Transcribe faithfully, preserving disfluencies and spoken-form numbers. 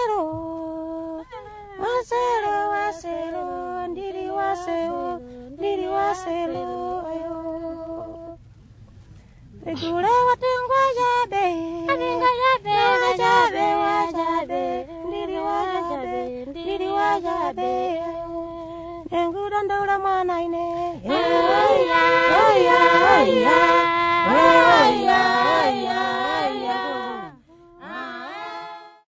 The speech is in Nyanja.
waselo waselo waselo ndiri waselo ndiri waselo ayo Regula watengwa jabe Atinga jabe wajabe wajabe ndiri wajabe ndiri wajabe Engu dandora mwana ine